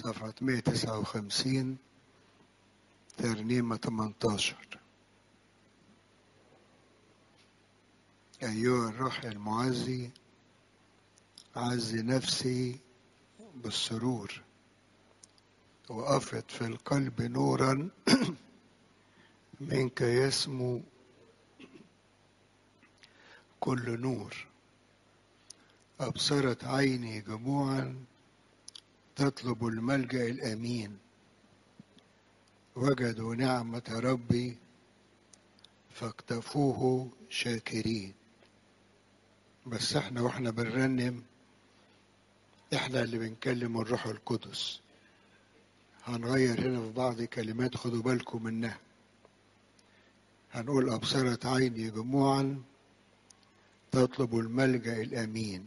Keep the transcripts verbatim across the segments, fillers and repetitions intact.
صفحة مئة وتسعة وخمسين ترنيمة ثمانية عشر. أيها الروح المعزي عزي نفسي بالسرور، وأفض في القلب نورا منك يسمو كل نور. أبصرت عيني جموعا تطلب الملجأ الأمين، وجدوا نعمة ربي فاقتفوه شاكرين. بس احنا واحنا بنرنم احنا اللي بنكلم الروح القدس. هنغير هنا في بعض كلمات خدوا بالكم منها. هنقول أبصرت عيني جموعا تطلب الملجأ الأمين،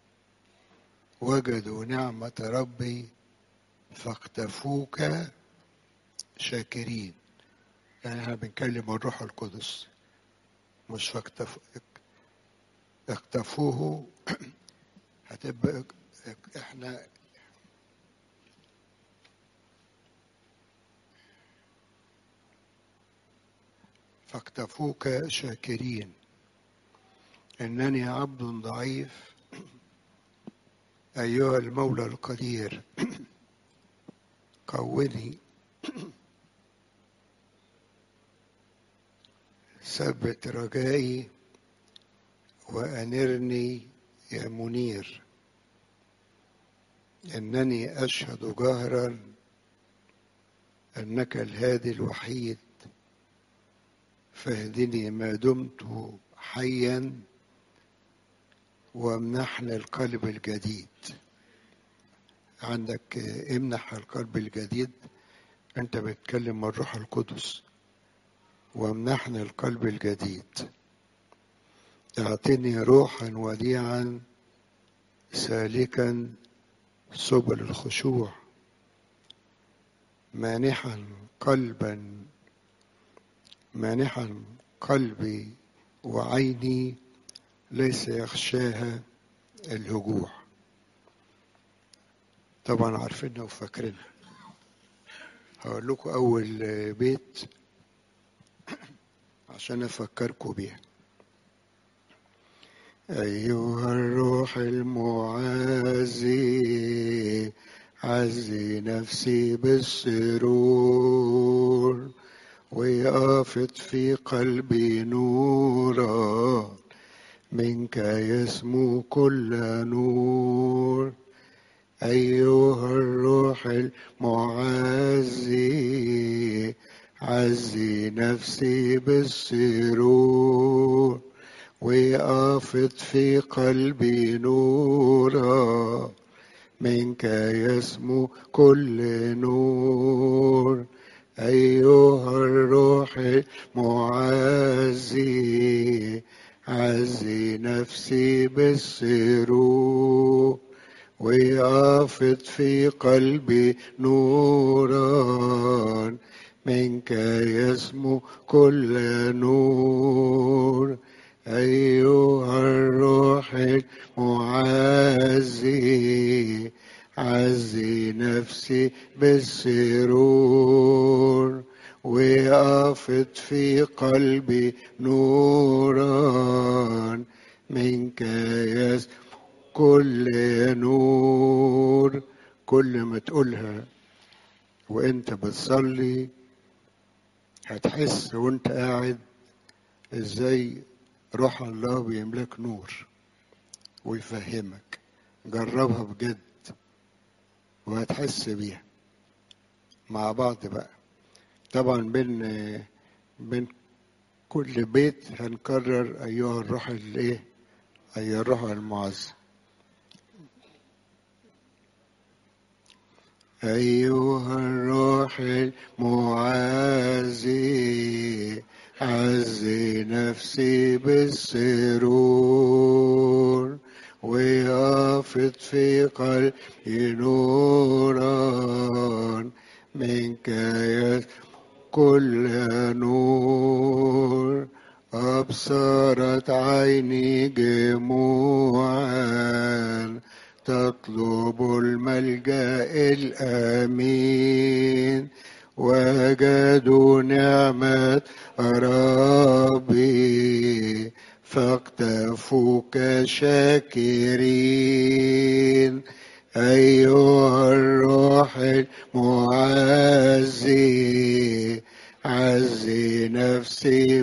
وجدوا نعمة ربي فاقتفوك شاكرين. يعني احنا بنكلم الروح القدس، مش فاقتف اقتفوه. هتبقى احنا فاقتفوك شاكرين. إنني عبد ضعيف أيها المولى القدير، قوني ثبت رجائي وأنرني يا منير. إنني أشهد جهرا أنك الهادي الوحيد، فاهدني ما دمت حيا وامنحني القلب الجديد. عندك امنح القلب الجديد، انت بتكلم الروح القدس. وامنحني القلب الجديد، اعطني روحا وديعا سالكا سبل الخشوع، مانحا قلبا مانحا قلبي وعيني ليس يخشاها الهجوع. طبعا عارفينها وفاكرينها. هقول لكم أول بيت عشان أفكركم بيها. أيها الروح المعزي عزي نفسي بالسرور، ويافض في قلبي نورا منك يسمو كل نور. أيها الروح المعزي عزي نفسي بالسرور، ويافض في قلبي نورا منك يسمو كل نور. أيها الروح المعزي عزي نفسي بالسرور، ويافض في قلبي نورا منك يسمو كل نور. أيها الروح المعزي عزي نفسي بالسرور، ويافض في قلبي نورا منك يسمو كل نور. كل ما تقولها وانت بتصلي هتحس وانت قاعد ازاي روح الله بيملك نور ويفهمك. جربها بجد وهتحس بيها مع بعض بقى. طبعا بين بين كل بيت هنكرر ايها الروح الايه ايها الروح المعزي. أيها الروح المعزي عزي نفسي بالسرور، ويافض في قلبي نورا منك يسمو كل نور. أبصرت عيني جموعا تطلب الملجأ الأمين وجدوا نعمة ربي فاقتفوك شاكرين. أيها الروح المعزي عزي نفسي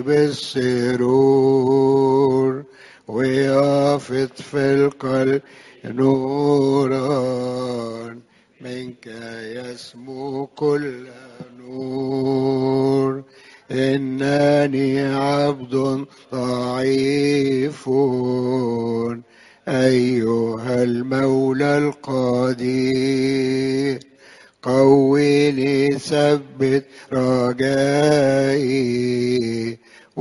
بالسرور ويافض في القلب نورا منك يسمو كل نور. إنني عبد ضعيف أيها المولى القدير قويني ثبت رجائي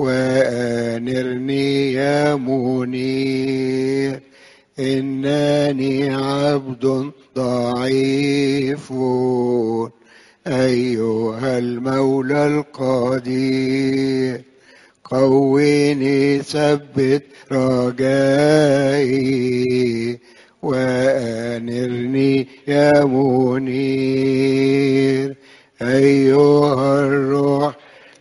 وأنرني يا منير. إنني عبد ضعيف أيها المولى القدير قويني ثبت رجائي وأنرني يا منير. أيها الروح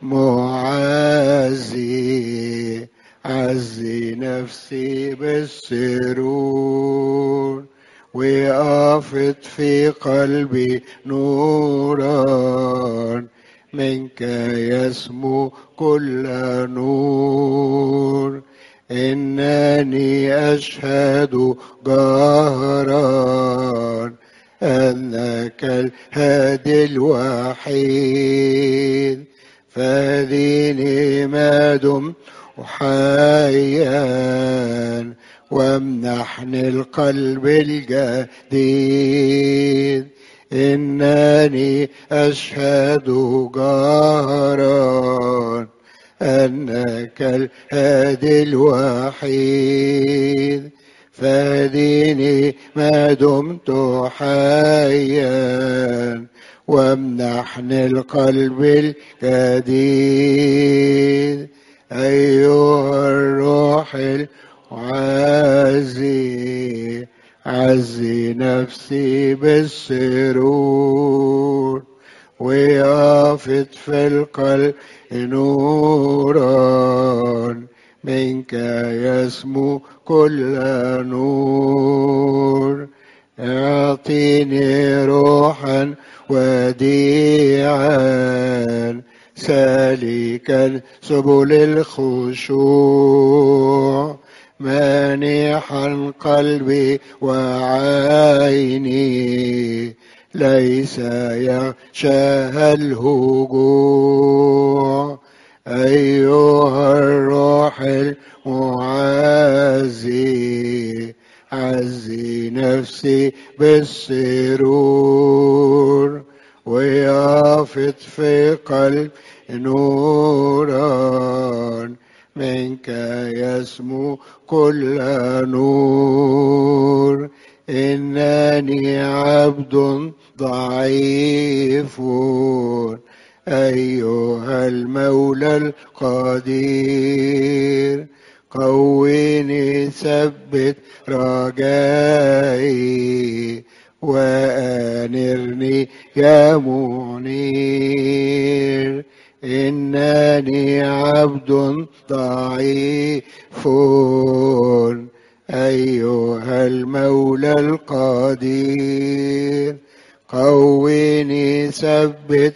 معزي عزي نفسي بالسرور ويافض في قلبي نورا منك يسمو كل نور. إنني أشهد جهرا أنك الهادي الوحيد فاديني ما دمت حيا وامنحني القلب الجديد. إنني أشهد جهرا أنك الهادي الوحيد فاديني ما دمت حيا وامنحني القلب الجديد. أيها الروح المعزي عزي نفسي بالسرور ويافض في القلب نورا منك يسمو كل نور. اعطيني روحا وديعا سالكا سبل الخشوع مانحا قلبي وعيني ليس يغشاها الهجوع. أيها الروح المعزي عزي نفسي بالسرور ويافض في قلب نورا منك يسمو كل نور. إنني عبد ضعيف أيها المولى القدير قويني ثبت رجائي وأنرني يا منير. إنني عبد ضعيف أيها المولى القدير قويني ثبت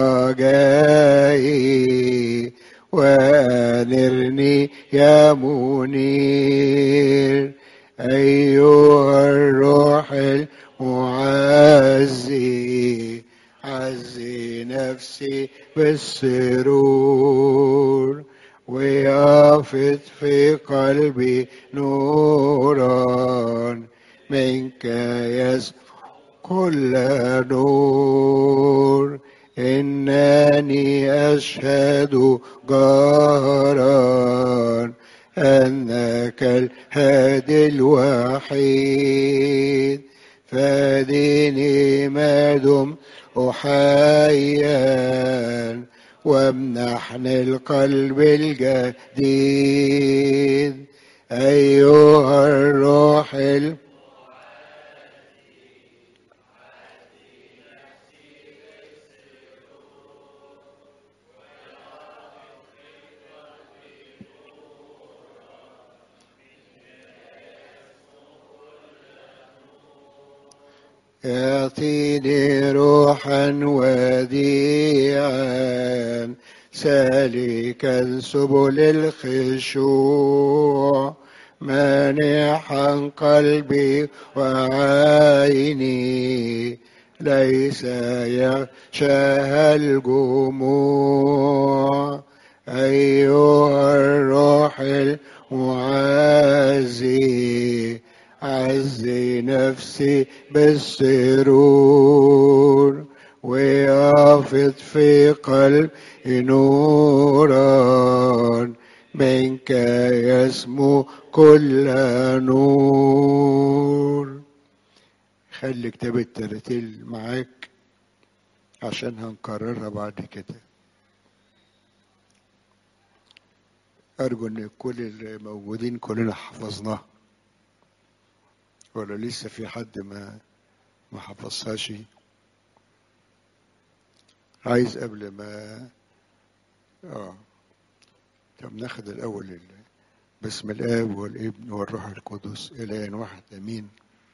رجائي وأنرني يا منير. أيها الروح المعزي عزي نفسي بالسرور ويافض في قلبي نورا منك يسمو كل نور. إنني أشهد جهرا أنك الهادي الوحيد فاديني ما دمت حيا وامنحني القلب الجديد. أيها الروح اعطيني روحا وديعا سالكا سبل الخشوع مانحا قلبي وعيني ليس يغشاها الجموع أيها الروح المعزي عزي نفسي بالسرور ويافض في قلبي نورا منك يسمو كل نور. خلي كتاب التراتيل معاك عشان هنكررها بعد كده. أرجو إن كل اللي موجودين كلنا حفظناها، ولا لسه في حد ما ما حفظهاش؟ عايز قبل ما اه طب ناخد الأول ال... باسم الآب والابن والروح القدس إله واحد أمين.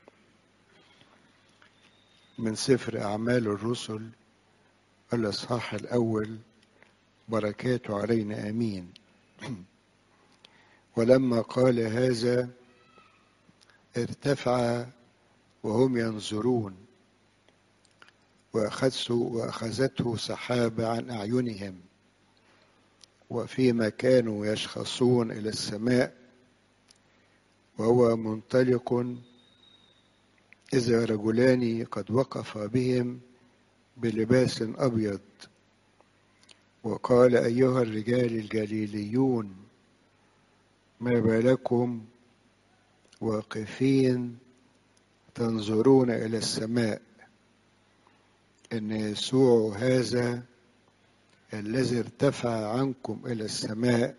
من سفر أعمال الرسل الإصحاح الأول، بركاته علينا أمين. ولما قال هذا ارتفع وهم ينظرون وأخذته سحابة عن أعينهم، وفيما كانوا يشخصون إلى السماء وهو منطلق إذا رجلان قد وقف بهم بلباس أبيض وقال أيها الرجال الجليليون ما بالكم واقفين تنظرون إلى السماء؟ إن يسوع هذا الذي ارتفع عنكم إلى السماء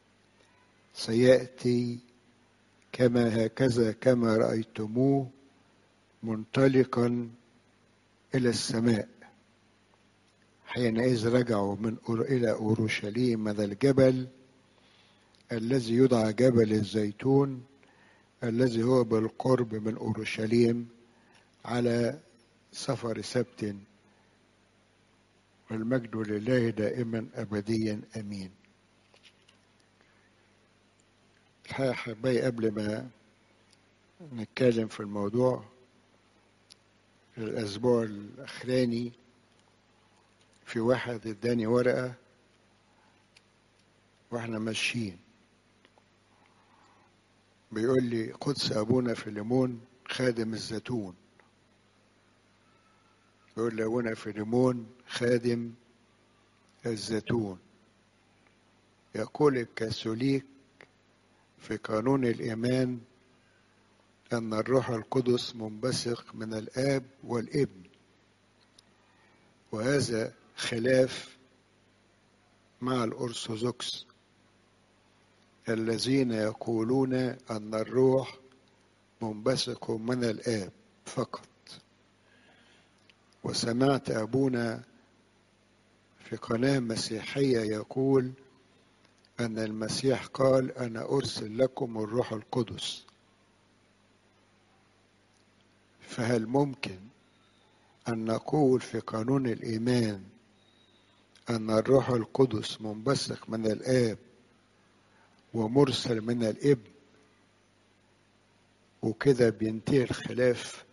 سيأتي كما هكذا كما رأيتموه منطلقا إلى السماء. حينئذ رجعوا من إلى أورشليم من الجبل الذي يدعى جبل الزيتون الذي هو بالقرب من أورشليم على سفر سبت، والمجد لله دائما أبديا أمين. الحقيقة حبايبي قبل ما نتكلم في الموضوع، الأسبوع الأخراني في واحد اداني ورقة واحنا ماشيين بيقول لي قدس أبونا فيليمون خادم الزيتون. بيقول لي أبونا فيليمون خادم الزيتون يقول الكاثوليك في قانون الإيمان أن الروح القدس منبثق من الآب والابن، وهذا خلاف مع الأرثوذكس الذين يقولون أن الروح منبثق من الآب فقط. وسمعت أبونا في قناة مسيحية يقول أن المسيح قال أنا أرسل لكم الروح القدس. فهل ممكن أن نقول في قانون الإيمان أن الروح القدس منبثق من الآب ومرسل من الابن وكده بينتهي الخلاف؟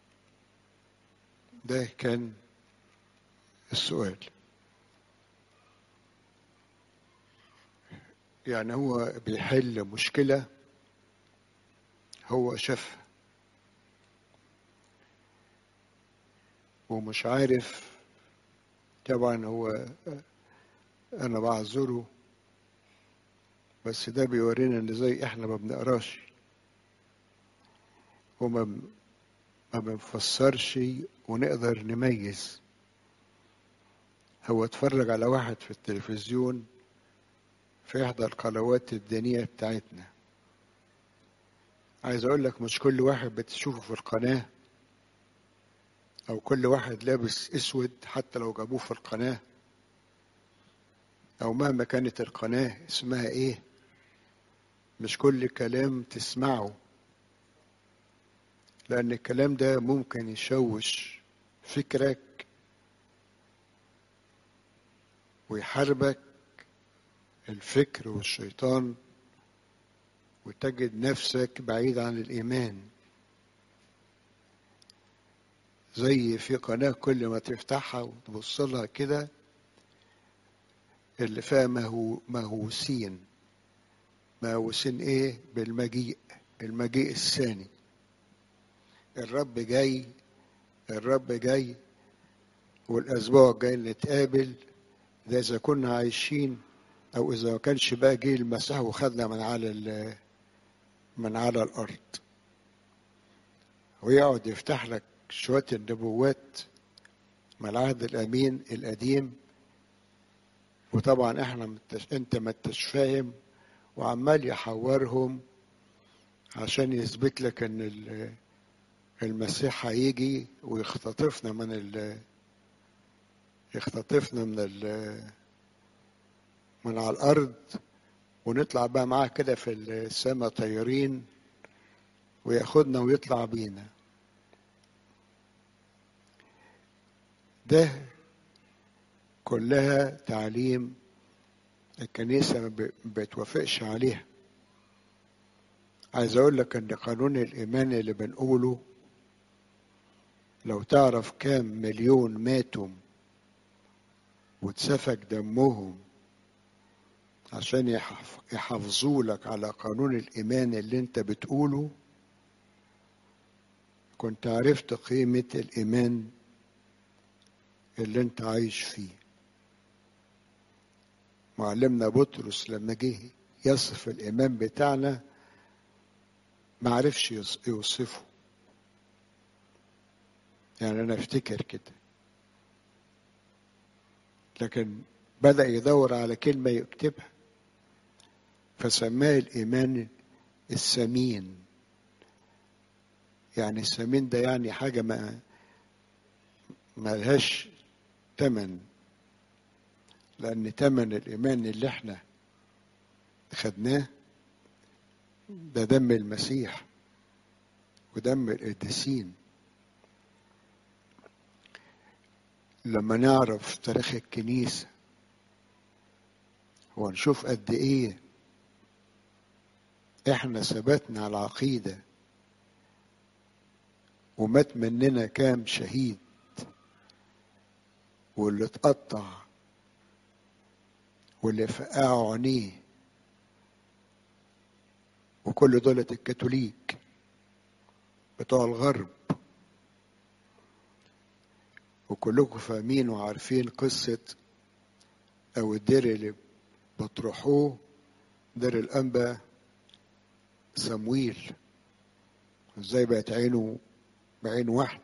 ده كان السؤال. يعني هو بيحل مشكلة هو شافها ومش عارف. طبعا هو أنا بعذره، بس ده بيورينا إن زي إحنا ما بنقراش وما ما بنفسرش ونقدر نميز. هو اتفرج على واحد في التلفزيون في إحدى القنوات الدينية بتاعتنا. عايز أقول لك مش كل واحد بتشوفه في القناة أو كل واحد لابس أسود حتى لو جابوه في القناة أو مهما كانت القناة اسمها إيه، مش كل كلام تسمعه لأن الكلام ده ممكن يشوش فكرك ويحاربك الفكر والشيطان، وتجد نفسك بعيد عن الإيمان. زي في قناة كل ما تفتحها وتبص لها كده اللي فيها مهو مهووسين. مهووسين ايه؟ بالمجيء، المجيء الثاني. الرب جاي، الرب جاي، والأسبوع الجاي نتقابل. ده إذا كنا عايشين، أو إذا ما كانش بقى جه المسيح وخدنا من على من على الأرض. ويقعد يفتح لك شوية النبوات من العهد الأمين القديم، وطبعا احنا متش... انت ما انتش فاهم، وعمال يحورهم عشان يثبت لك ان ال... المسيح هيجي ويختطفنا من ال... يختطفنا من ال... من على الارض، ونطلع بقى معاه كده في السماء طيارين، وياخدنا ويطلع بينا. ده كلها تعليم الكنيسة ما بتوافقش عليها. عايز اقول لك ان قانون الايمان اللي بنقوله، لو تعرف كام مليون ماتوا واتسفك دمهم عشان يحافظوا لك على قانون الإيمان اللي انت بتقوله، كنت عرفت قيمة الإيمان اللي انت عايش فيه. معلمنا بطرس لما جه يصف الإيمان بتاعنا ما عرفش يوصفه. يعني أنا أفتكر كده، لكن بدأ يدور على كلمة يكتبها، فسماه الإيمان الثمين. يعني الثمين ده يعني حاجة ما ما لهاش تمن، لأن تمن الإيمان اللي احنا خدناه ده دم المسيح ودم القديسين. لما نعرف تاريخ الكنيسة ونشوف قد ايه احنا ثبتنا على العقيدة، ومات مننا كام شهيد، واللي اتقطع، واللي فقعوا عينيه، وكل دولة الكاثوليك بتوع الغرب. وكلكم فاهمين وعارفين قصة او الدير اللي بتروحوه، دير الأنبا صمويل، ازاي بقت عينه بعين واحد.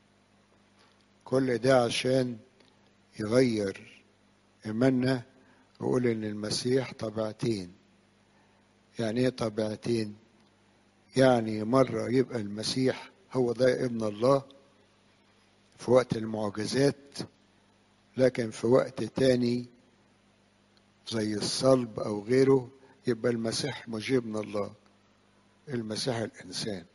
كل ده عشان يغير إيماننا ويقول إن المسيح طبيعتين. يعني إيه طبيعتين؟ يعني مرة يبقى المسيح هو ده ابن الله في وقت المعجزات، لكن في وقت تاني زي الصلب أو غيره يبقى المسيح مش ابن الله، المسيح الإنسان.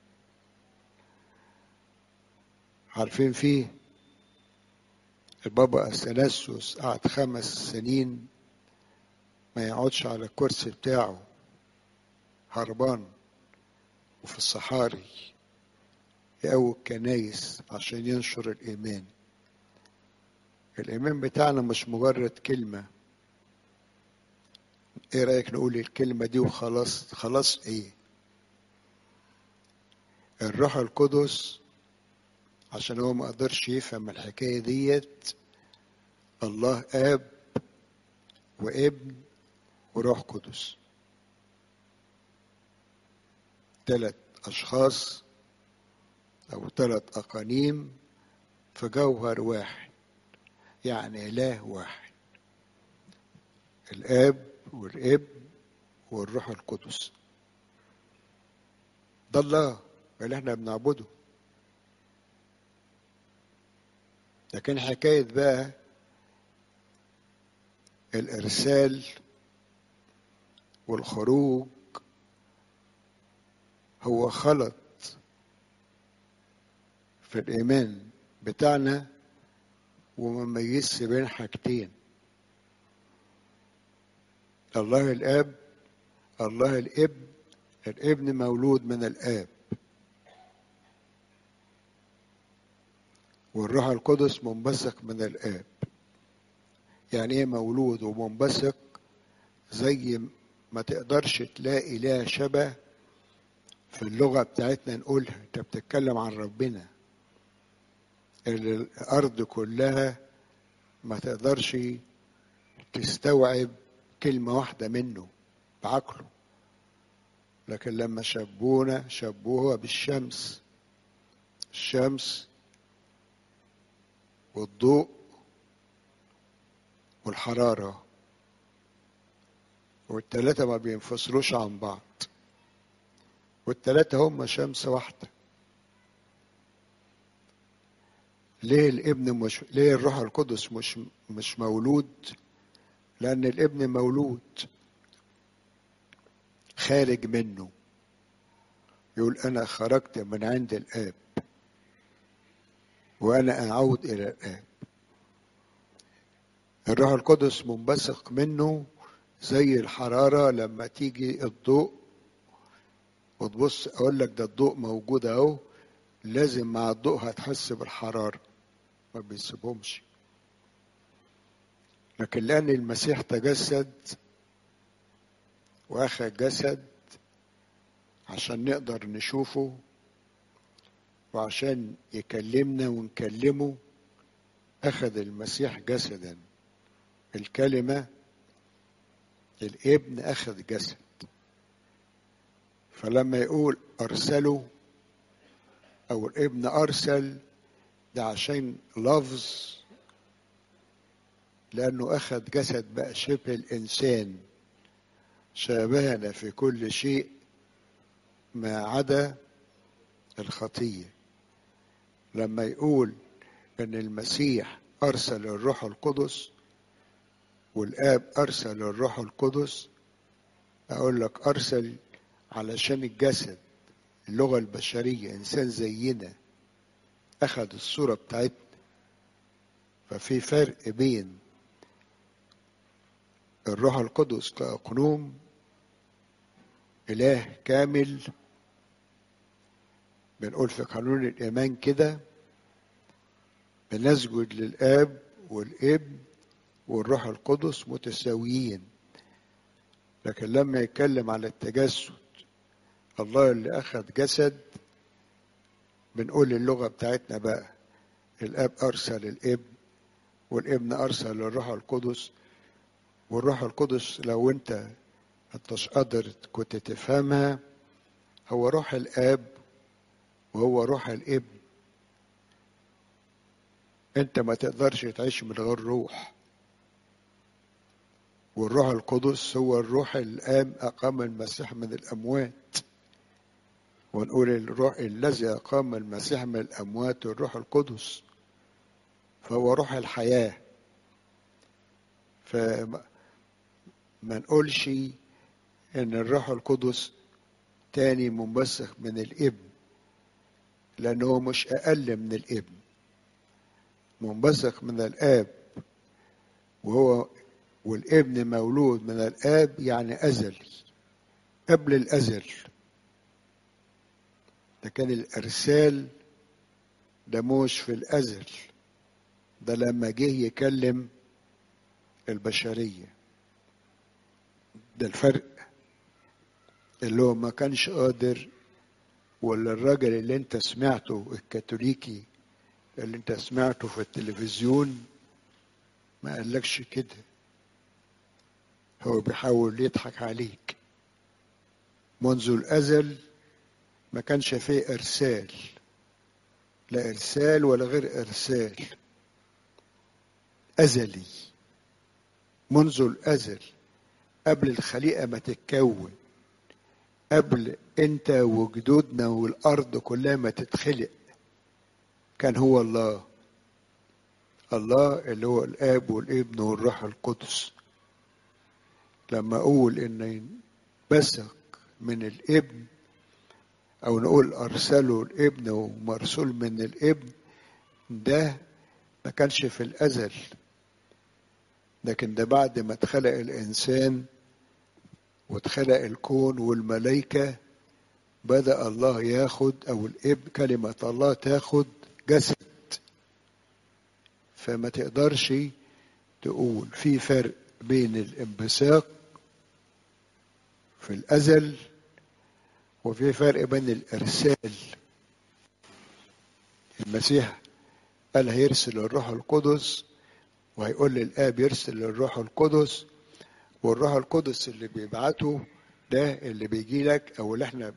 عارفين فيه البابا أثناسيوس قعد خمس سنين ما يقعدش على الكرسي بتاعه، هربان وفي الصحاري يقوي الكنايس عشان ينشر الإيمان. الإيمان بتاعنا مش مجرد كلمة. إيه رأيك نقول الكلمة دي وخلاص؟ خلاص إيه؟ الروح القدس عشان هو ما قدرش يفهم الحكاية ديت، الله آب وابن وروح قدس، ثلاث أشخاص أو ثلاث أقانيم في جوهر واحد، يعني إله واحد، الآب والابن والروح القدس. ده الله اللي احنا بنعبده. لكن حكاية بقى الإرسال والخروج هو خلط في الإيمان بتاعنا ومميزش بين حاجتين: الله الآب، الله الابن. الابن مولود من الآب، والروح القدس منبثق من الآب. يعني ايه مولود ومنبثق؟ زي ما تقدرش تلاقي لها شبه في اللغة بتاعتنا نقولها. انت بتتكلم عن ربنا اللي الأرض كلها ما تقدرش تستوعب كلمة واحدة منه بعقله، لكن لما شبونا شبوها بالشمس. الشمس والضوء والحرارة، والتلاتة ما بينفصلوش عن بعض، والتلاتة هم شمس واحدة. ليه الابن مش ليه الروح القدس مش مش مولود؟ لأن الابن مولود خارج منه. يقول أنا خرجت من عند الآب وأنا أعود إلى الآب. الروح القدس منبثق منه زي الحرارة. لما تيجي الضوء وتبص أقول لك ده الضوء موجود أهو، لازم مع الضوء هتحس بالحرارة، ما بيسيبهمش. لكن لأن المسيح تجسد وأخذ جسد عشان نقدر نشوفه وعشان يكلمنا ونكلمه، أخذ المسيح جسدا. الكلمة الابن أخذ جسد. فلما يقول أرسله أو الابن أرسل، ده عشان لفظ، لأنه أخذ جسد بقى شبه الإنسان، شابهنا في كل شيء ما عدا الخطية. لما يقول أن المسيح أرسل الروح القدس والآب أرسل الروح القدس، أقول لك أرسل علشان الجسد، اللغة البشرية، إنسان زينا أخذ الصورة بتاعتنا. ففي فرق بين الروح القدس كأقنوم إله كامل، بنقول في قانون الإيمان كده بنسجد للآب والابن والروح القدس متساويين. لكن لما يتكلم على التجسد، الله اللي أخذ جسد، بنقول اللغة بتاعتنا بقى الآب أرسل الابن والابن أرسل الروح القدس. والروح القدس لو أنت مش قادر كنت تفهمها، هو روح الآب وهو روح الابن. أنت ما تقدرش تعيش من غير روح. والروح القدس هو الروح الآن أقام المسيح من الأموات. ونقول الروح الذي أقام المسيح من الأموات الروح القدس، فهو روح الحياة. فما نقولش إن الروح القدس تاني منبثق من الابن، لأنه مش أقل من الابن، منبثق من الآب. وهو والابن مولود من الآب، يعني أزلي قبل الأزل. ده كان الإرسال، ده مش في الأزل، ده لما جه يكلم البشرية. ده الفرق اللي هو ما كانش قادر. ولا الراجل اللي انت سمعته الكاثوليكي اللي انت سمعته في التلفزيون ما قالكش كده، هو بيحاول يضحك عليك. منذ الأزل ما كانش فيه إرسال، لا إرسال ولا غير إرسال، أزلي منذ الأزل، قبل الخليقة ما تتكون، قبل انت وجدودنا والأرض كلها ما تتخلق، كان هو الله. الله اللي هو الآب والابن والروح القدس. لما أقول إن بثق من الابن، او نقول ارسله الابن ومرسول من الابن، ده ما كانش في الازل، لكن ده بعد ما اتخلق الانسان واتخلق الكون والملائكة بدأ الله ياخد، او الابن كلمة الله تاخد جسد. فما تقدرش تقول في فرق بين الانبثاق في الازل وفي فرق بين الارسال. المسيح قال هيرسل الروح القدس، وهيقول للآب يرسل الروح القدس، والروح القدس اللي بيبعته ده اللي بيجي لك، او اللي احنا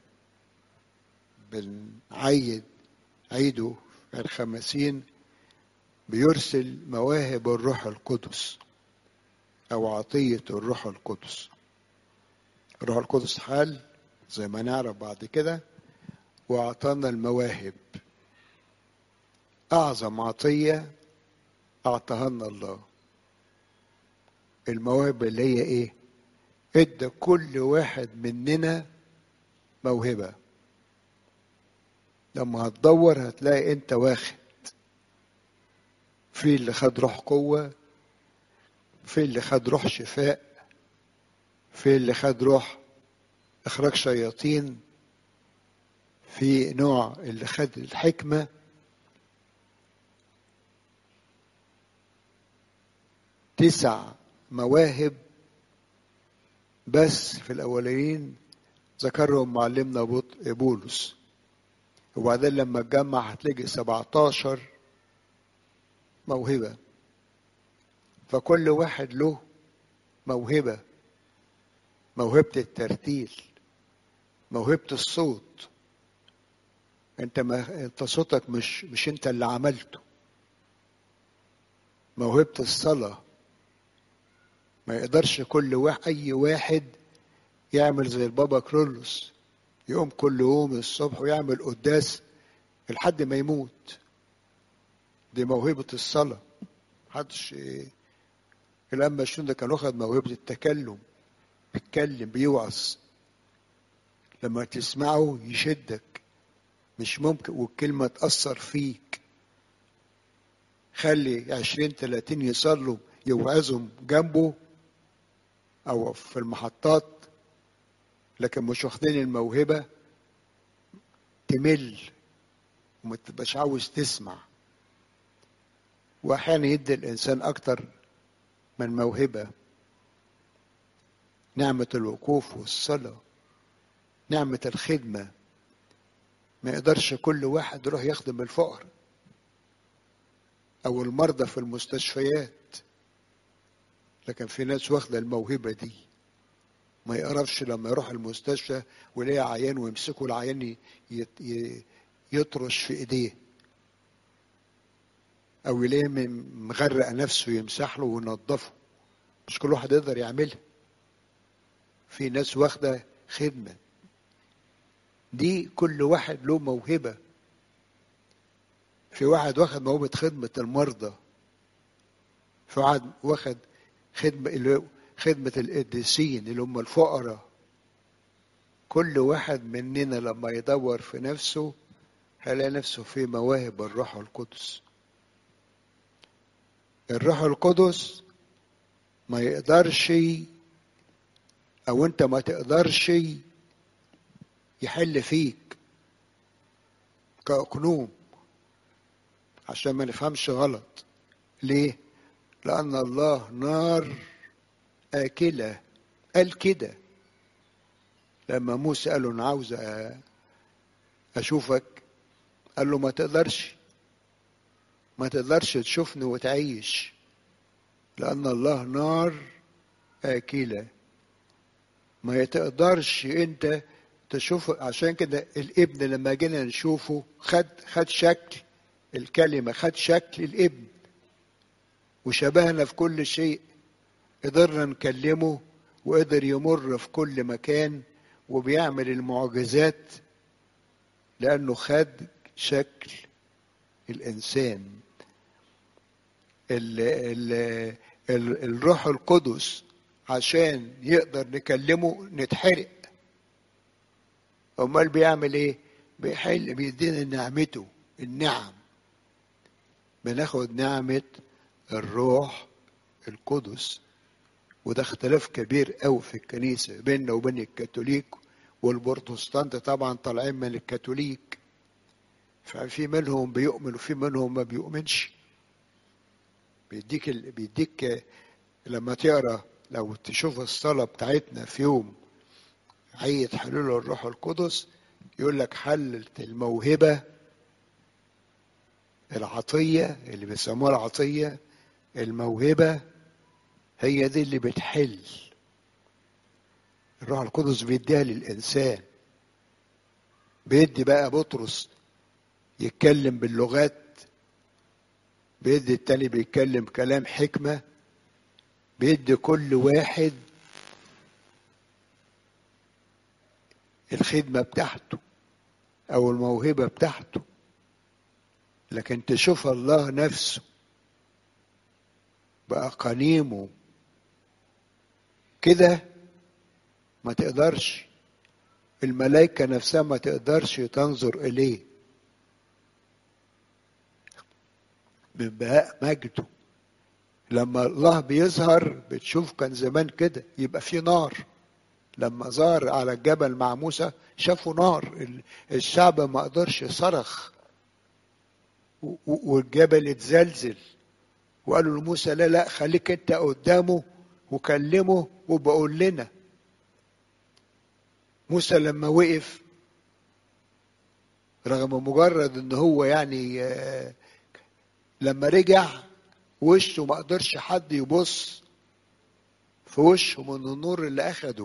بنعيد عيده في الخمسين، بيرسل مواهب الروح القدس او عطية الروح القدس. الروح القدس حال زي ما نعرف بعد كده، واعطانا المواهب. اعظم عطية اعطاها لنا الله المواهب، اللي هي ايه؟ ادى كل واحد مننا موهبة. لما هتدور هتلاقي انت واخد، في اللي خد روح قوة، في اللي خد روح شفاء، في اللي خد روح اخراج شياطين، في نوع اللي خد الحكمة. تسع مواهب بس في الاولين ذكرهم معلمنا بولس، وبعدين لما اتجمع هتلاقي سبعتاشر موهبة. فكل واحد له موهبة، موهبة الترتيل، موهبة الصوت. انت ما انت صوتك مش مش انت اللي عملته. موهبة الصلاة، ما يقدرش كل واحد اي واحد يعمل زي البابا كرولوس، يقوم كل يوم الصبح ويعمل قداس لحد ما يموت. دي موهبة الصلاة. محدش. الأنبا شنودة كان واخد موهبة التكلم، بيتكلم بيوعظ، لما تسمعه يشدك، مش ممكن والكلمة تأثر فيك. خلي عشرين تلاتين يصلوا يوعظهم جنبه أو في المحطات، لكن مش واخدين الموهبة تمل وما تبقاش عاوز تسمع. وأحيانا يدي الإنسان أكتر من موهبة. نعمة الوقوف والصلاة، نعمة الخدمة. ما يقدرش كل واحد يروح يخدم الفقراء أو المرضى في المستشفيات، لكن في ناس واخدة الموهبة دي. ما يقرفش لما يروح المستشفى ويلاقي عيان ويمسكوا العيان يطرش في ايديه، او يلاقي مغرق نفسه يمسح له وينظفه. مش كل واحد يقدر يعملها. في ناس واخده خدمه دي، كل واحد له موهبه. في واحد واخد موهبه خدمه المرضى، في واحد واخد خدمه خدمه القديسين اللي هم الفقراء. كل واحد مننا لما يدور في نفسه هيلاقي نفسه في مواهب الروح القدس. الروح القدس ما يقدرش، او انت ما تقدرش يحل فيك كأقنوم، عشان ما نفهمش غلط. ليه؟ لأن الله نار آكلة. قال كده لما موسى قال له أنا عاوز أشوفك، قال له ما تقدرش ما تقدرش تشوفني وتعيش، لأن الله نار آكلة. ما تقدرش أنت تشوفه. عشان كده الابن لما جينا نشوفه خد خد شكل الكلمة، خد شكل الابن وشبهنا في كل شيء. قدرنا نكلمه وقدر يمر في كل مكان وبيعمل المعجزات لأنه خد شكل الإنسان. ال ال ال الروح القدس عشان يقدر نكلمه نتحرق. أمال بيعمل إيه؟ بيحل بيدينا نعمته النعم. بناخد نعمة الروح القدس. وده اختلاف كبير قوي في الكنيسة بيننا وبين الكاثوليك والبروتستانت. طبعا طالعين من الكاثوليك، ففي منهم بيؤمن وفي منهم ما بيؤمنش. بيديك ال... بيديك لما تقرا، لو تشوف الصلاة بتاعتنا في يوم عيد حلول الروح القدس، يقول لك حلت الموهبة العطية اللي بيسموها العطية، الموهبة هي دي اللي بتحل. الروح القدس بيديها للإنسان. بيدي بقى بطرس يتكلم باللغات، بيدي التاني بيتكلم كلام حكمة، بيدي كل واحد الخدمة بتاعته أو الموهبة بتاعته. لكن تشوف الله نفسه بأقانيمه كده ما تقدرش، الملائكة نفسها ما تقدرش تنظر إليه من بهاء مجده. لما الله بيظهر بتشوف، كان زمان كده يبقى في نار. لما ظهر على الجبل مع موسى شافوا نار، الشعب ما قدرش صرخ والجبل اتزلزل، وقالوا لموسى لا لا خليك انت قدامه وكلمه وبقول لنا. موسى لما وقف، رغم مجرد ان هو يعني لما رجع وشه ما قدرش حد يبص في وشه من النور اللي اخده.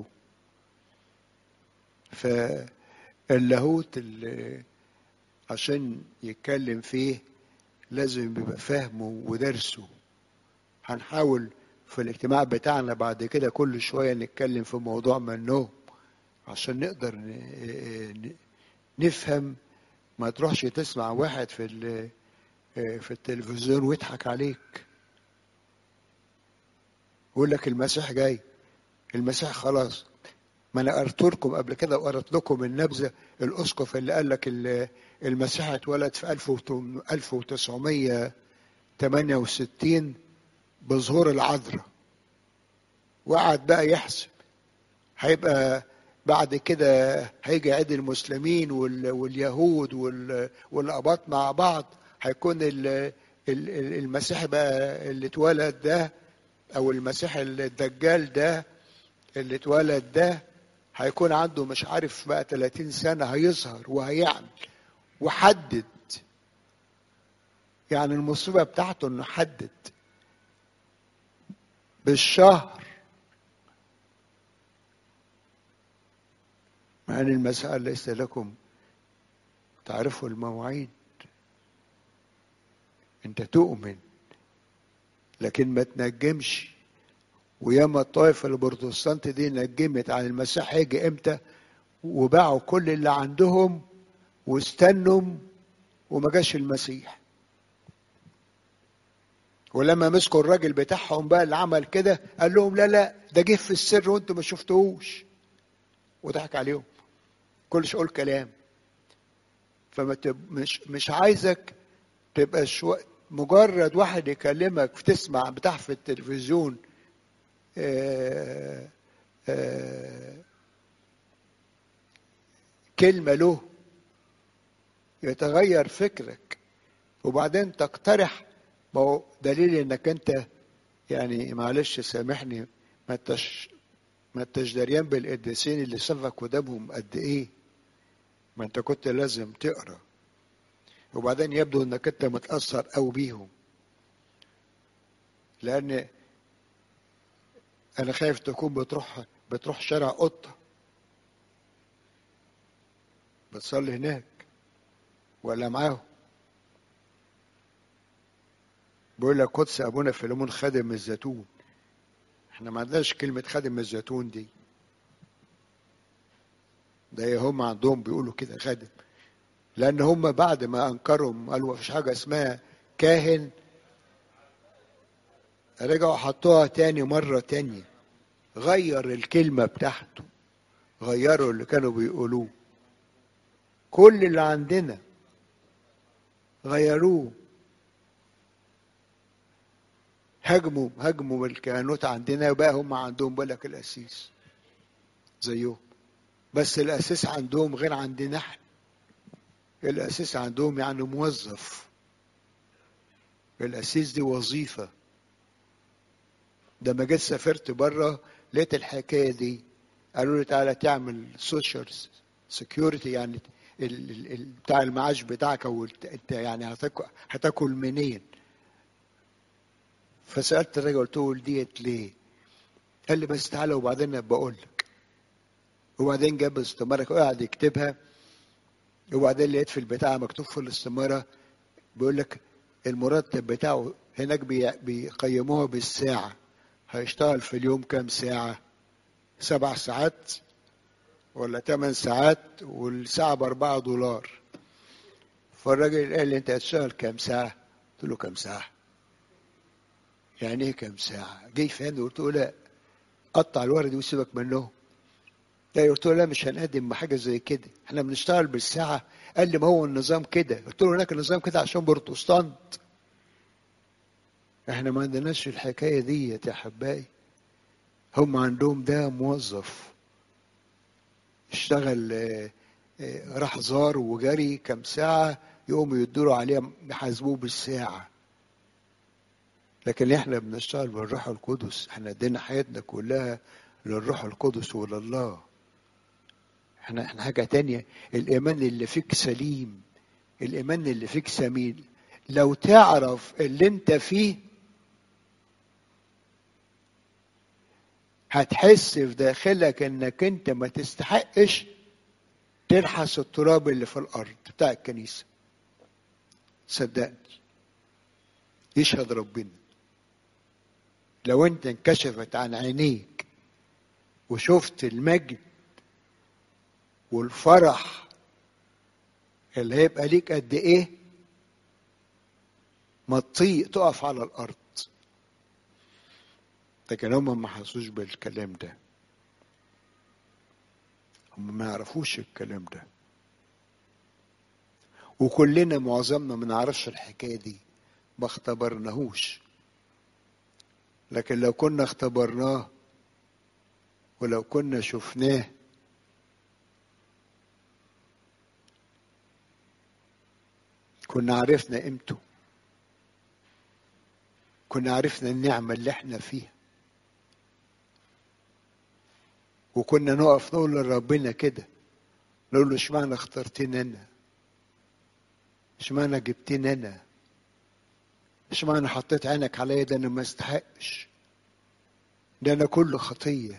فاللاهوت اللي عشان يتكلم فيه لازم يبقى فهمه ودرسه. هنحاول في الاجتماع بتاعنا بعد كده كل شوية نتكلم في موضوع منه عشان نقدر نفهم. ما تروحش تسمع واحد في في التلفزيون ويضحك عليك، يقول لك المسيح جاي، المسيح خلاص. ما انا قرأت لكم قبل كده وقرأت لكم النبذة، الاسقف اللي قال لك المسيح اتولد في ألف وتسعمية وتمانية وستين بظهور العذراء، وقعد بقى يحسب هيبقى بعد كده هيجي عيد المسلمين واليهود والأباط مع بعض، هيكون المسيح بقى اللي اتولد ده او المسيح الدجال ده اللي اتولد ده هيكون عنده مش عارف بقى ثلاثين سنة هيظهر وهيعمل. وحدد يعني المصيبة بتاعته انه حدد بالشهر، مع ان المسيح ليس لكم تعرفوا المواعيد. انت تؤمن لكن ما تنجمش. وياما الطائفة البروتستانت دي نجمت عن المسيح هيجي امتى، وباعوا كل اللي عندهم واستنوا وما جاش المسيح. ولما مسكوا الراجل بتاعهم بقى اللي عمل كده قال لهم لا لا ده جه في السر وانتم ما شفتوهوش، وضحك عليهم. كل شيء قول كلام. فما تب... مش مش عايزك تبقى شو... مجرد واحد يكلمك تسمع بتاع في التلفزيون آآ آآ كلمة له يتغير فكرك وبعدين تقترح. ما هو دليل انك انت يعني معلش سامحني ما انتش ما انتش دريان بالقديسين اللي سفكوا دمهم قد ايه. ما انت كنت لازم تقرا. وبعدين يبدو انك انت متاثر قوي بيهم، لان انا خايف تكون بتروح بتروح شارع قطه بتصلي هناك ولا معاهم. بيقول لك قدس ابونا فيلمون خادم الزيتون. احنا ما عندناش كلمه خادم الزيتون دي، ده هم عندهم بيقولوا كده خادم، لان هم بعد ما انكرهم قالوا مفيش حاجه اسمها كاهن رجعوا حطوها تاني مره تانية. غير الكلمه بتاعته، غيروا اللي كانوا بيقولوه. كل اللي عندنا غيروه. هاجموا هاجموا الكهنوت عندنا، وبقى هم عندهم بالك القسيس زيهم، بس القسيس عندهم غير عندنا احنا. القسيس عندهم يعني موظف، القسيس دي وظيفة. ده ما جيت سافرت بره لقيت الحكاية دي، قالوا لي تعالى تعمل سوشيال سكيورتي، يعني ال ال ال بتاع المعاش بتاعك، او انت يعني هتاكل هتاكل منين؟ فسألت الراجل قلت له ديت ليه؟ قال لي بس تعالى وبعدين بقول لك. وبعدين جاب استمارة وقعد يكتبها، وبعدين لقيت في البتاع مكتوب في الاستمارة بيقول لك المرتب بتاعه هناك بيقيموها بالساعة. هيشتغل في اليوم كام ساعة؟ سبع ساعات ولا ثمان ساعات، والساعة بأربعة دولار. فالراجل قال لي أنت هتشتغل كام ساعة؟ قلت له كام ساعة؟ يعني إيه كام ساعة؟ جاي فهمني. قلت له لا، قطع الورد وسيبك منه. لا، قلت له لا مش هنقدم بحاجة زي كده، احنا بنشتغل بالساعة. قال لي ما هو النظام كده. قلت له هناك النظام كده عشان بروتستانت، احنا ما عندناش الحكاية دي يا حبايبي. هم عندهم ده موظف اشتغل، راح زار وجري كم ساعة، يقوموا يدوروا عليه يحاسبوه بالساعة. لكن احنا بنشتغل بالروح القدس، احنا ادينا حياتنا كلها للروح القدس ولله. احنا احنا حاجة تانية. الإيمان اللي فيك سليم، الإيمان اللي فيك سمين. لو تعرف اللي انت فيه هتحس في داخلك انك انت ما تستحقش تلحس التراب اللي في الارض بتاع الكنيسة. صدقني يشهد ربنا، لو انت انكشفت عن عينيك وشفت المجد والفرح اللي هيبقى ليك قد ايه، ما تطيق تقف على الارض. لكن هم ما حسوش بالكلام ده، هم ما يعرفوش الكلام ده. وكلنا معظمنا ما نعرفش الحكايه دي، ما اختبرناهوش. لكن لو كنا اختبرناه ولو كنا شفناه كنا عرفنا قيمته، كنا عرفنا النعمة اللي احنا فيها، وكنا نقف نقول لربنا كده، نقول له اشمعنى اخترتني انا؟ اشمعنى جبتني انا؟ اشمعنى حطيت عينك عليا؟ ده انا ما استحقش، ده انا كل خطية.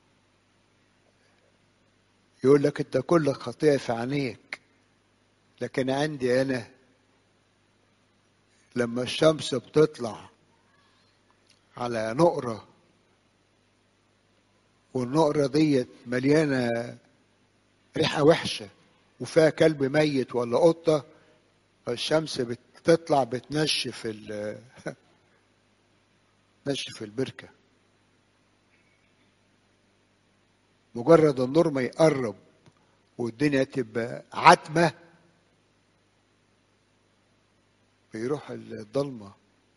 يقول لك انت كل خطية في عينيك، لكن عندي انا لما الشمس بتطلع على نقرة والنقرة ديت مليانة ريحة وحشة وفيها كلب ميت ولا قطة، فالشمس بتطلع بتنشف ال تنشف البركة. مجرد النور ما يقرب والدنيا تبقى عتمة بيروح الضلمة.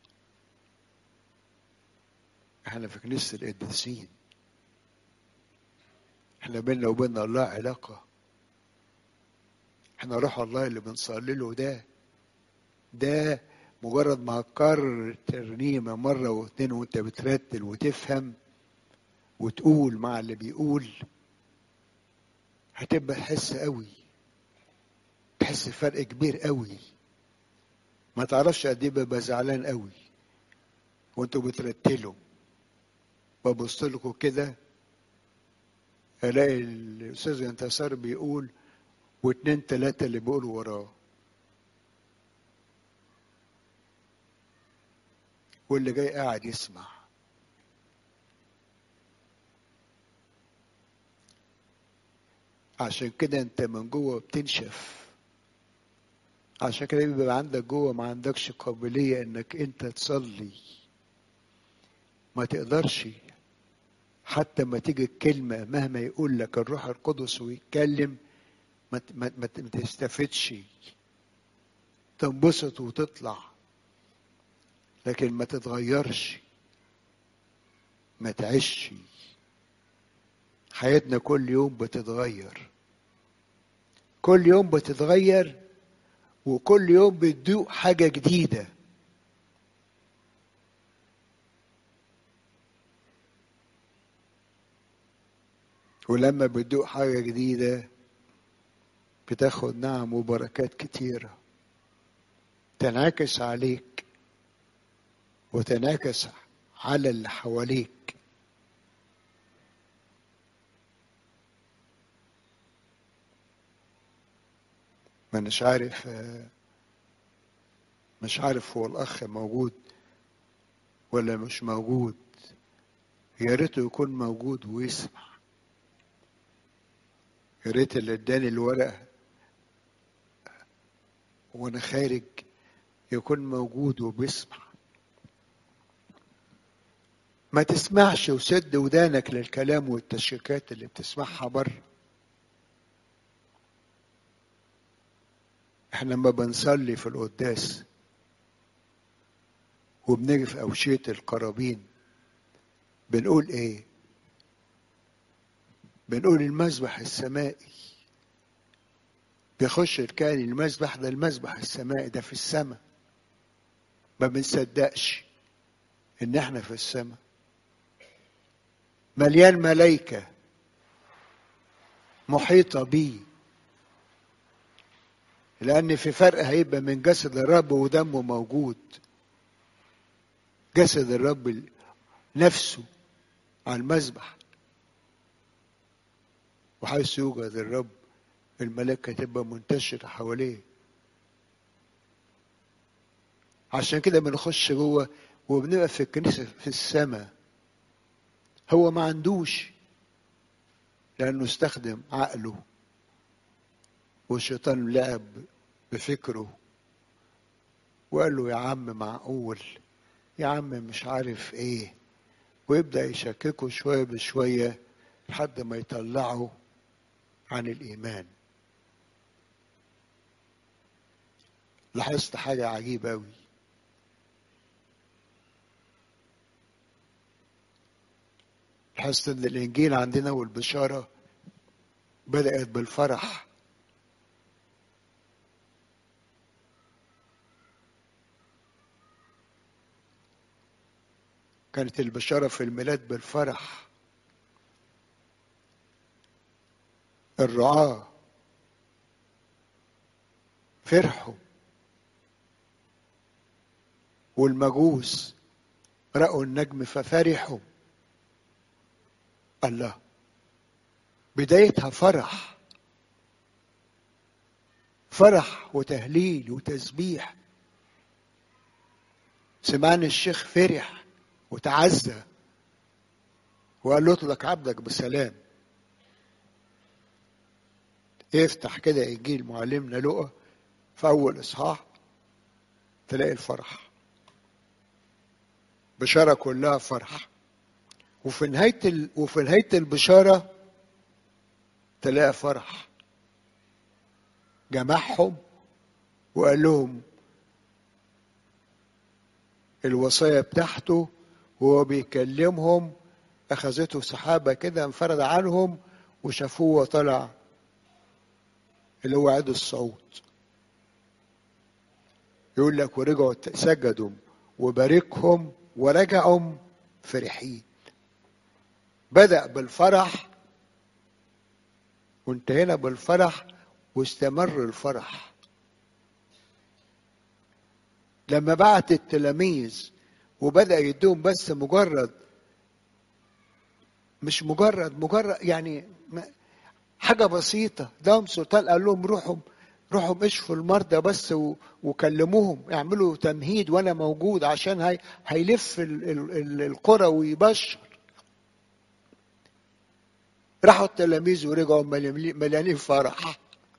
احنا في كنيسة القديسين، احنا بيننا وبين الله علاقة. احنا روح الله اللي بنصلي له ده ده مجرد ما هتكرر ترنيمة مرة واتنين وانت بترتل وتفهم وتقول مع اللي بيقول، هتبقى تحس قوي، تحس فرق كبير قوي. ما تعرفش قد ايه ببقى زعلان قوي وانتوا بترتلوا. ببص لكم كده الاقي الاستاذ انتصار بيقول واتنين تلاتة اللي بيقولوا وراه، واللي جاي قاعد يسمع. عشان كده انت من جوه بتنشف. عشان كده بيبقى عندك جوه ما عندكش قابلية انك انت تصلي، ما تقدرش. حتى ما تيجي الكلمة مهما يقول لك الروح القدس ويتكلم ما ما ما تستفدش، تنبسط وتطلع لكن ما تتغيرش، ما تعيش. حياتنا كل يوم بتتغير، كل يوم بتتغير، وكل يوم بتدوق حاجة جديدة. ولما بتدوق حاجة جديدة بتاخد نعم وبركات كتيرة تنعكس عليك وتنعكس على اللي حواليك. ما مش عارف مش عارف هو الأخ موجود ولا مش موجود. يا ريته يكون موجود ويسمع. يا ريت اللي اداني الورقة وانا خارج يكون موجود وبيسمع. ما تسمعش وسد ودانك للكلام والتشكيكات اللي بتسمعها بره. احنا لما بنصلي في القداس وبنيجي في أوشية القرابين بنقول ايه؟ بنقول المذبح السمائي. بيخش الكاهن المذبح ده، المذبح السمائي ده في السماء. ما بنصدقش ان احنا في السماء مليان ملايكة محيطة بيه، لأن في فرق هيبقى من جسد الرب ودمه موجود. جسد الرب نفسه على المذبح، وحيث يوجد الرب الملائكة تبقى منتشرة حواليه. عشان كده بنخش جوه وبنبقى في الكنيسة في السماء. هو ما عندوش، لأنه استخدم عقله والشيطان لعب بفكره وقال له يا عم معقول، يا عم مش عارف ايه، ويبدأ يشككه شوية بشوية لحد ما يطلعه عن الإيمان. لاحظت حاجة عجيبة أوي. لاحظت إن الإنجيل عندنا والبشارة بدأت بالفرح. كانت البشارة في الميلاد بالفرح. الرعاة فرحوا، والمجوس رأوا النجم ففرحوا. الله، بدايتها فرح، فرح وتهليل وتسبيح. سمعان الشيخ فرح وتعزى وقال له اطلق عبدك بسلام. افتح كده انجيل معلمنا لقى في اول اصحاح تلاقي الفرح، بشارة كلها فرح. وفي نهاية ال... وفي نهاية البشارة تلاقي فرح. جمعهم وقال لهم الوصية بتاعته وهو بيكلمهم. أخذته سحابة كده انفرد عنهم وشافوه وطلع اللي هو عيد الصعود. يقول لك ورجعوا سجدوا وباركهم ورجعوا فرحين. بدأ بالفرح وانتهينا بالفرح واستمر الفرح. لما بعت التلاميذ وبدأ يدوم بس مجرد مش مجرد مجرد يعني حاجة بسيطة، دام سلطان قال لهم روحوا روحوا اشفوا المرضى بس وكلموهم اعملوا تمهيد وانا موجود، عشان هي هيلف ال ال القرى ويبشر. راحوا التلاميذ ورجعوا مليانين فرح،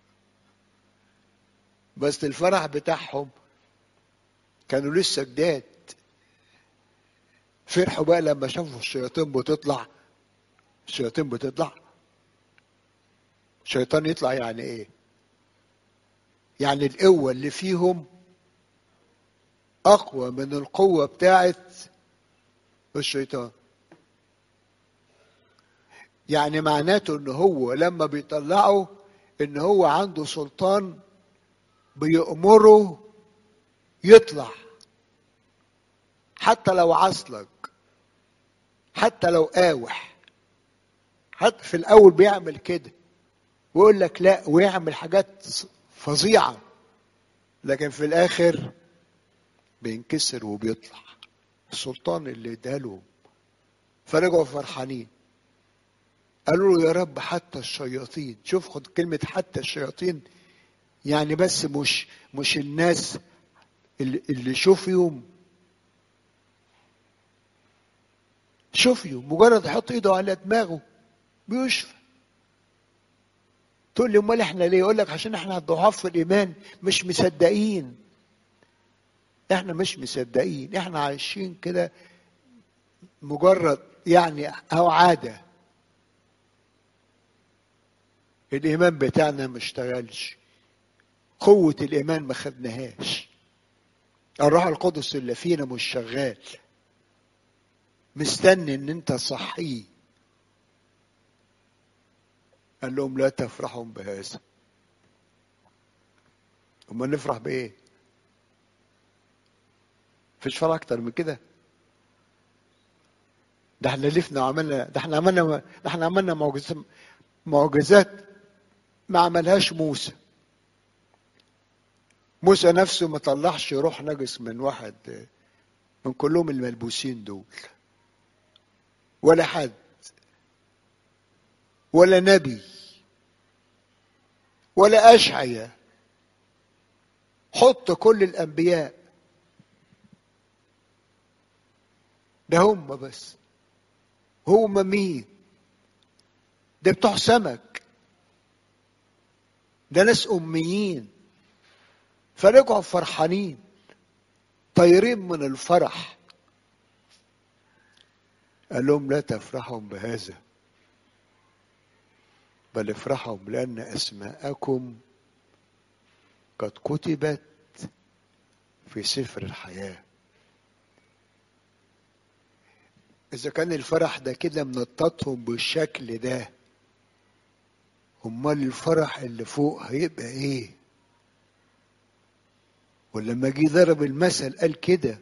بس الفرح بتاعهم كانوا لسه جداد. فرحوا بقى لما شافوا الشياطين بتطلع. الشياطين بتطلع. الشيطان يطلع يعني ايه؟ يعني القوة اللي فيهم أقوى من القوة بتاعت الشيطان. يعني معناته إن هو لما بيطلعه إن هو عنده سلطان بيأمره يطلع، حتى لو عصلك، حتى لو قاوح. حتى في الأول بيعمل كده ويقول لك لا، ويعمل حاجات فظيعة، لكن في الآخر بينكسر وبيطلع السلطان اللي اداله. فرجعوا فرحانين، قالوا له يا رب حتى الشياطين. شوف، خد كلمة حتى الشياطين، يعني بس مش مش الناس اللي, اللي شوفيهم شوفيهم مجرد يحط ايده على دماغه بيشفى. تقول لي امال احنا ليه؟ يقول لك عشان احنا ضعاف في الايمان، مش مصدقين. احنا مش مصدقين، احنا عايشين كده مجرد يعني او عاده. الايمان بتاعنا ما اشتغلش، قوه الايمان ما خدناهاش، الروح القدس اللي فينا مش شغال، مستني ان انت تصحيه. قال لهم لا تفرحوا بهذا. امال نفرح بايه؟ مفيش فرح اكتر من كده. ده احنا لفنا وعملنا، ده احنا عملنا ده احنا عملنا معجزات معجزات ما عملهاش موسى. موسى نفسه ما طلعش روح نجس من واحد من كلهم الملبوسين دول، ولا حد، ولا نبي، ولا أشعيا. حط كل الأنبياء، ده هم بس. هم مين؟ ده بتوع سمك، ده ناس أميين. فرجعوا فرحانين طايرين من الفرح. قال لهم لا تفرحوا بهذا، بل افرحوا لأن أسماءكم قد كتبت في سفر الحياة. إذا كان الفرح ده كده منططهم بالشكل ده، أمال الفرح اللي فوق هيبقى إيه؟ ولما جه ضرب المثل قال كده،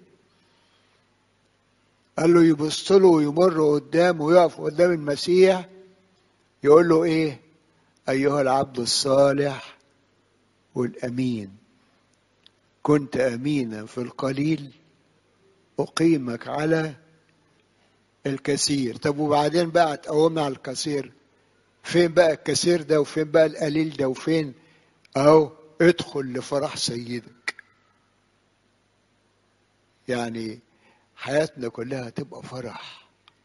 قال له يبص له ويمر قدامه ويقف قدام المسيح يقول له إيه؟ أيها العبد الصالح والأمين، كنت أمينا في القليل أقيمك على الكثير. طب وبعدين بقى تقومنا على الكثير؟ فين بقى الكثير ده وفين بقى القليل ده وفين؟ أهو ادخل لفرح سيدك. يعني حياتنا كلها تبقى فرح.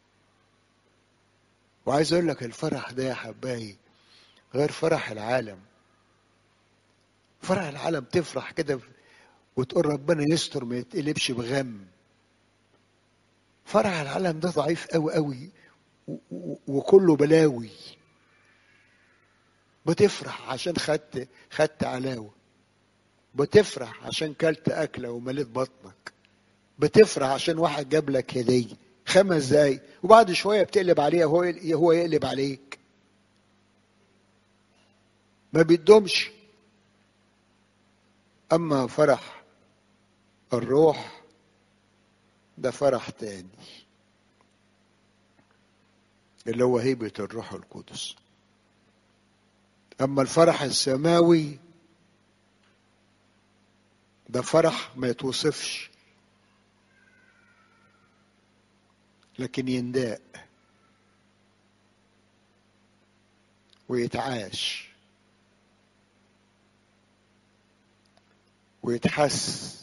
وعايز اقول لك الفرح ده يا حبايبي غير فرح العالم. فرح العالم تفرح كده وتقول ربنا يستر ما يتقلبش بغم. فرح العالم ده ضعيف قوي قوي وكله بلاوي. بتفرح عشان خدت خدت علاوه، بتفرح عشان كلت اكله ومليت بطنك، بتفرح عشان واحد جاب لك هديه خمس دقايق وبعد شويه بتقلب عليه هو هو يقلب عليك. ما بيدومش. اما فرح الروح ده فرح تاني اللي هو هيبة الروح القدس. اما الفرح السماوي ده فرح ما يتوصفش، لكن ينداء ويتعاش ويتحس،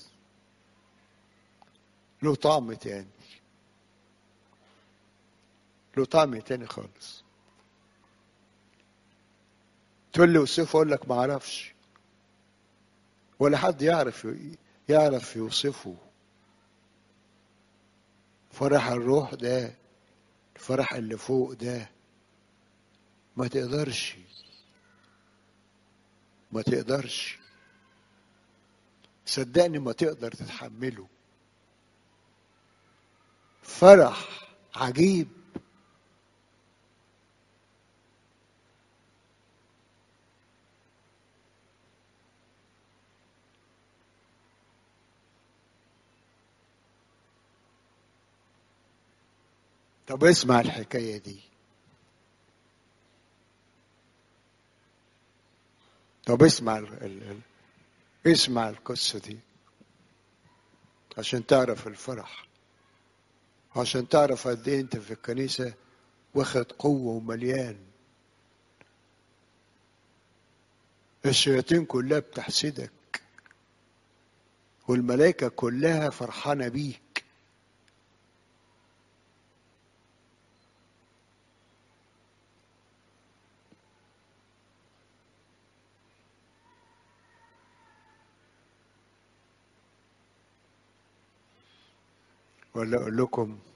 له طعم تاني، له طعم تاني خالص. تقول لي وصفه اقول لك ما اعرفش، ولا حد يعرف يعرف يوصفه. فرح الروح ده، الفرح اللي فوق ده ما تقدرش ما تقدرش صدقني ما تقدر تتحمله. فرح عجيب. طب اسمع الحكاية دي. طب اسمع ال... ال... ال... اسمع القصة دي عشان تعرف الفرح، عشان تعرف قد ايه انت في الكنيسة واخد قوة ومليان. الشياطين كلها بتحسدك والملائكة كلها فرحانة بيك. ولا اقول لكم